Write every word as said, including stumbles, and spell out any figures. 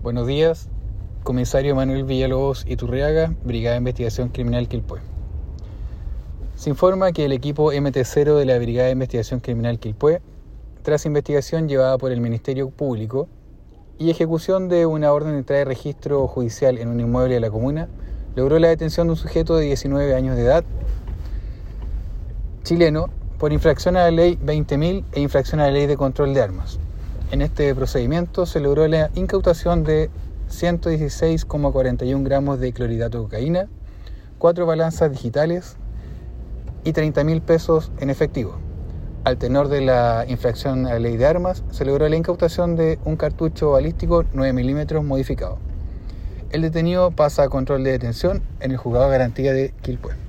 Buenos días, comisario Manuel Villalobos Iturriaga, Brigada de Investigación Criminal Quilpué. Se informa que el equipo eme te cero de la Brigada de Investigación Criminal Quilpué, tras investigación llevada por el Ministerio Público y ejecución de una orden de entrada de registro judicial en un inmueble de la comuna, logró la detención de un sujeto de diecinueve años de edad, chileno, por infracción a la ley veinte mil e infracción a la ley de control de armas. En este procedimiento se logró la incautación de ciento dieciséis coma cuarenta y uno gramos de clorhidrato de cocaína, cuatro balanzas digitales y treinta mil pesos en efectivo. Al tenor de la infracción a la ley de armas, se logró la incautación de un cartucho balístico nueve milímetros modificado. El detenido pasa a control de detención en el juzgado de garantía de Quilpué.